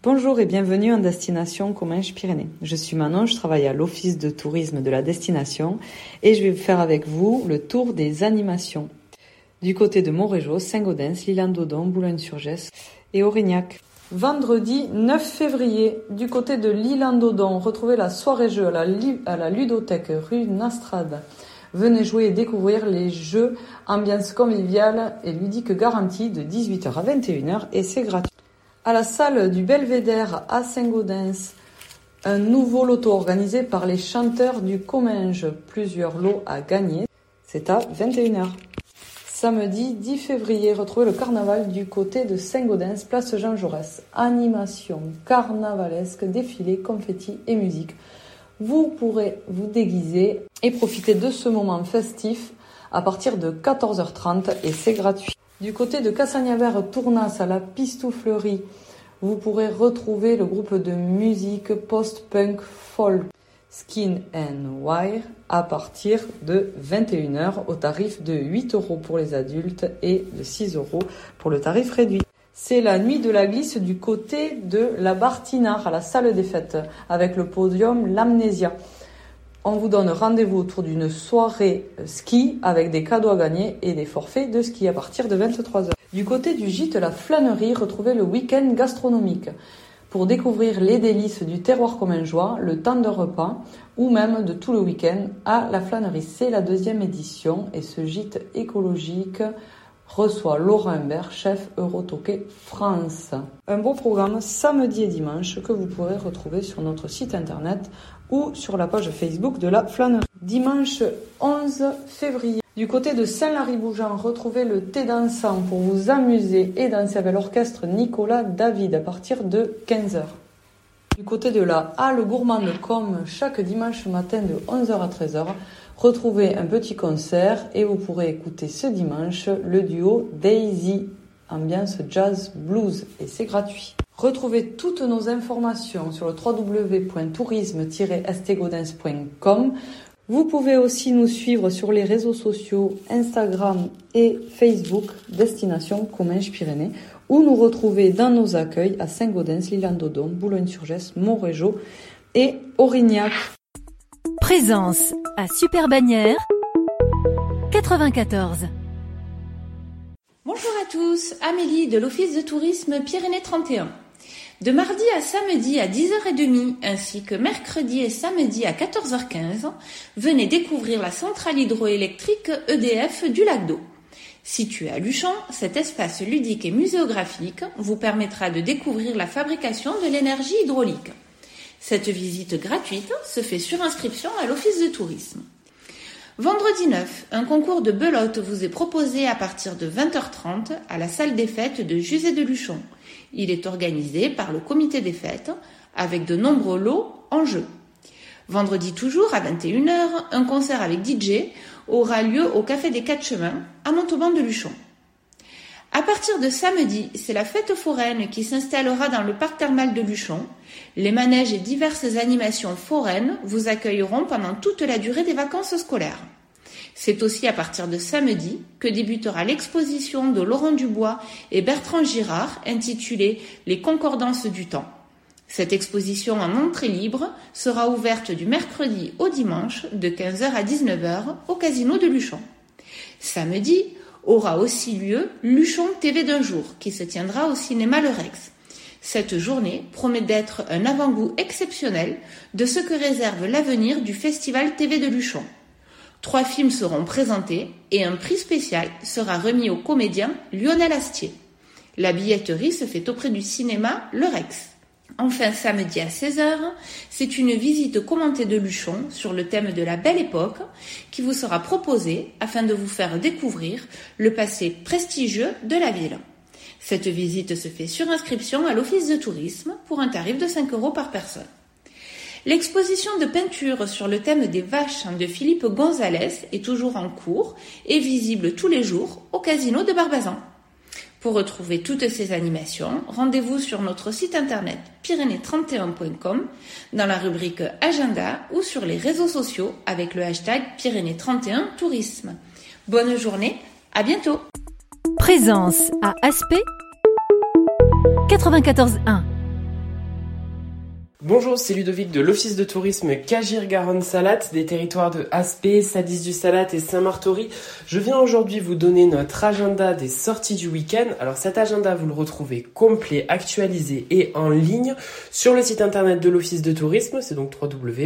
Bonjour et bienvenue en destination Comminges-Pyrénées. Je suis Manon, je travaille à l'office de tourisme de la destination et je vais faire avec vous le tour des animations. Du côté de Montrégeau, Saint-Gaudens, l'Isle-en-Dodon, Boulogne-sur-Gesse et Aurignac. Vendredi 9 février, du côté de l'Isle-en-Dodon, retrouvez la soirée jeu à la ludothèque rue Nastrade. Venez jouer et découvrir les jeux, ambiance conviviale et ludique garantie de 18h à 21h et c'est gratuit. À la salle du Belvédère à Saint-Gaudens, un nouveau loto organisé par les chanteurs du Comminges. Plusieurs lots à gagner. C'est à 21h. Samedi 10 février, retrouvez le carnaval du côté de Saint-Gaudens, place Jean Jaurès. Animation carnavalesque, défilé, confettis et musique. Vous pourrez vous déguiser et profiter de ce moment festif à partir de 14h30 et c'est gratuit. Du côté de Cassagnavère-Tournas à la Pistouflerie, vous pourrez retrouver le groupe de musique post-punk folk Skin and Wire à partir de 21h au tarif de 8€ pour les adultes et de 6€ pour le tarif réduit. C'est la nuit de la glisse du côté de la Bartinard à la salle des fêtes avec le podium L'Amnésia. On vous donne rendez-vous autour d'une soirée ski avec des cadeaux à gagner et des forfaits de ski à partir de 23h. Du côté du gîte La Flânerie, retrouvez le week-end gastronomique pour découvrir les délices du terroir commingeois, le temps de repas ou même de tout le week-end à La Flânerie. C'est la 2e édition et ce gîte écologique reçoit Laurent Humbert, chef Eurotoqué France. Un beau programme samedi et dimanche que vous pourrez retrouver sur notre site internet ou sur la page Facebook de la Flânerie. Dimanche 11 février, du côté de Saint-Lary-Bougeant, retrouvez le thé dansant pour vous amuser et danser avec l'orchestre Nicolas David à partir de 15h. Du côté de la Halle Gourmande comme chaque dimanche matin de 11h à 13h, retrouvez un petit concert et vous pourrez écouter ce dimanche le duo Daisy, ambiance jazz blues et c'est gratuit. Retrouvez toutes nos informations sur le www.tourisme-stgaudens.com. Vous pouvez aussi nous suivre sur les réseaux sociaux Instagram et Facebook Destination Comminges-Pyrénées ou nous retrouver dans nos accueils à Saint-Gaudens, l'Isle-en-Dodon, Boulogne-sur-Gesse, Montrégeau et Aurignac. Présence à Super-Bagnères 94. Bonjour à tous, Amélie de l'Office de tourisme Pyrénées 31. De mardi à samedi à 10h30 ainsi que mercredi et samedi à 14h15, venez découvrir la centrale hydroélectrique EDF du lac d'Eau. Situé à Luchon, cet espace ludique et muséographique vous permettra de découvrir la fabrication de l'énergie hydraulique. Cette visite gratuite se fait sur inscription à l'Office de tourisme. Vendredi 9, un concours de belote vous est proposé à partir de 20h30 à la salle des fêtes de Juzet de Luchon. Il est organisé par le comité des fêtes avec de nombreux lots en jeu. Vendredi toujours à 21h, un concert avec DJ aura lieu au Café des Quatre Chemins à Montauban de Luchon. À partir de samedi, c'est la fête foraine qui s'installera dans le parc thermal de Luchon. Les manèges et diverses animations foraines vous accueilleront pendant toute la durée des vacances scolaires. C'est aussi à partir de samedi que débutera l'exposition de Laurent Dubois et Bertrand Girard intitulée « Les concordances du temps ». Cette exposition en entrée libre sera ouverte du mercredi au dimanche de 15h à 19h au Casino de Luchon. Samedi aura aussi lieu Luchon TV d'un jour qui se tiendra au cinéma Le Rex. Cette journée promet d'être un avant-goût exceptionnel de ce que réserve l'avenir du Festival TV de Luchon. 3 films seront présentés et un prix spécial sera remis au comédien Lionel Astier. La billetterie se fait auprès du cinéma Le Rex. Enfin, samedi à 16h, c'est une visite commentée de Luchon sur le thème de la Belle Époque qui vous sera proposée afin de vous faire découvrir le passé prestigieux de la ville. Cette visite se fait sur inscription à l'Office de tourisme pour un tarif de 5€ par personne. L'exposition de peinture sur le thème des vaches de Philippe Gonzalez est toujours en cours et visible tous les jours au Casino de Barbazan. Pour retrouver toutes ces animations, rendez-vous sur notre site internet pyrénées31.com dans la rubrique Agenda ou sur les réseaux sociaux avec le hashtag Pyrénées31 Tourisme. Bonne journée, à bientôt. Présence à Aspect 94.1. Bonjour, c'est Ludovic de l'Office de tourisme Cagir-Garonne-Salat, des territoires de Aspet, Sadis-du-Salat et Saint-Martory. Je viens aujourd'hui vous donner notre agenda des sorties du week-end. Alors cet agenda, vous le retrouvez complet, actualisé et en ligne sur le site internet de l'Office de tourisme, c'est donc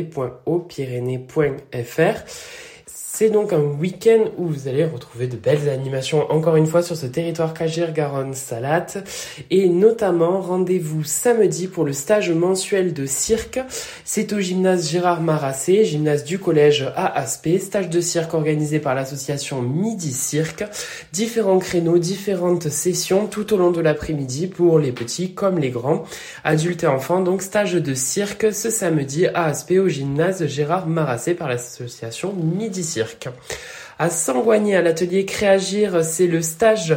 www.hautpyrénées.fr. C'est donc un week-end où vous allez retrouver de belles animations, encore une fois, sur ce territoire Cagir-Garonne-Salat. Et notamment, rendez-vous samedi pour le stage mensuel de cirque. C'est au gymnase Gérard Marassé, gymnase du collège à Aspet. Stage de cirque organisé par l'association Midi Cirque. Différents créneaux, différentes sessions tout au long de l'après-midi pour les petits comme les grands, adultes et enfants. Donc, stage de cirque ce samedi à Aspet au gymnase Gérard Marassé par l'association Midi Cirque. À Sangoigné, à l'atelier Créagir, c'est le stage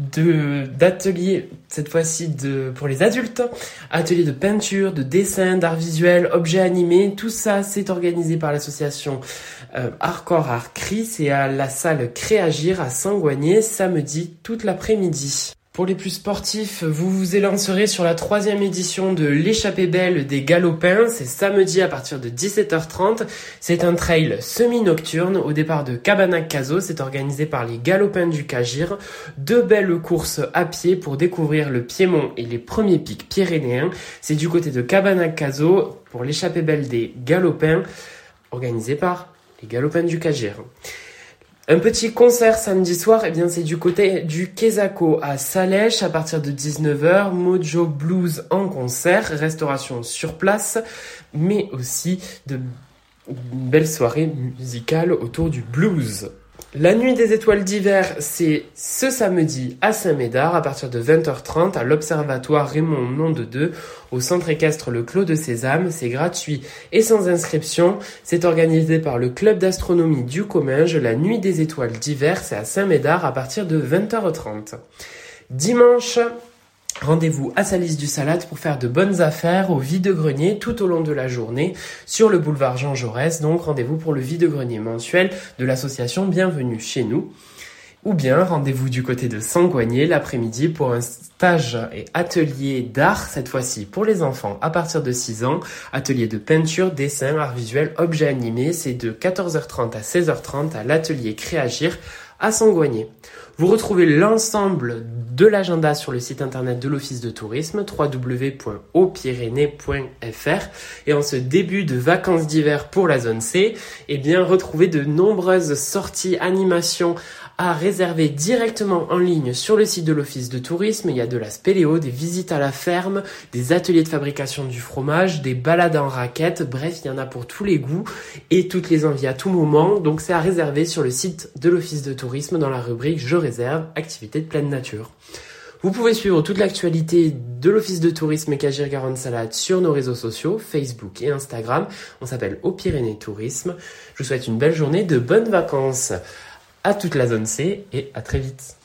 d'atelier, cette fois-ci pour les adultes. Atelier de peinture, de dessin, d'art visuel, objets animés, tout ça c'est organisé par l'association Artcorps Artcri. C'est à la salle Créagir à Sangoigné, samedi toute l'après-midi. Pour les plus sportifs, vous vous élancerez sur la 3e édition de l'échappée belle des Galopins. C'est samedi à partir de 17h30. C'est un trail semi-nocturne au départ de Cabanac-Cazaux. C'est organisé par les Galopins du Cagir. 2 belles courses à pied pour découvrir le Piémont et les premiers pics pyrénéens. C'est du côté de Cabanac-Cazaux pour l'échappée belle des Galopins, organisé par les Galopins du Cagir. Un petit concert samedi soir, c'est du côté du Quesaco à Salèche à partir de 19h. Mojo Blues en concert, restauration sur place, mais aussi de belles soirées musicales autour du blues. La nuit des étoiles d'hiver, c'est ce samedi à Saint-Médard à partir de 20h30 à l'Observatoire Raymond Nom-de-Deux au centre équestre Le Clos de Sésame. C'est gratuit et sans inscription. C'est organisé par le club d'astronomie du Comminges. La nuit des étoiles d'hiver, c'est à Saint-Médard à partir de 20h30. Dimanche, rendez-vous à Sadis-du-Salat pour faire de bonnes affaires au vide-grenier tout au long de la journée sur le boulevard Jean Jaurès. Donc rendez-vous pour le vide-grenier mensuel de l'association Bienvenue chez nous. Ou bien rendez-vous du côté de Sangoigné l'après-midi pour un stage et atelier d'art, cette fois-ci pour les enfants à partir de 6 ans. Atelier de peinture, dessin, art visuel, objets animés. C'est de 14h30 à 16h30 à l'atelier Créagir à Sangoigné. Vous retrouvez l'ensemble de l'agenda sur le site internet de l'Office de tourisme, www.hautpyrénées.fr. Et en ce début de vacances d'hiver pour la zone C, retrouvez de nombreuses sorties, animations à réserver directement en ligne sur le site de l'Office de tourisme. Il y a de la spéléo, des visites à la ferme, des ateliers de fabrication du fromage, des balades en raquettes. Bref, il y en a pour tous les goûts et toutes les envies à tout moment. Donc c'est à réserver sur le site de l'Office de tourisme dans la rubrique Je réserve, activités de pleine nature. Vous pouvez suivre toute l'actualité de l'Office de tourisme Cagir-Garonne-Salat sur nos réseaux sociaux, Facebook et Instagram. On s'appelle Haut Pyrénées Tourisme. Je vous souhaite une belle journée, de bonnes vacances à toute la zone C et à très vite.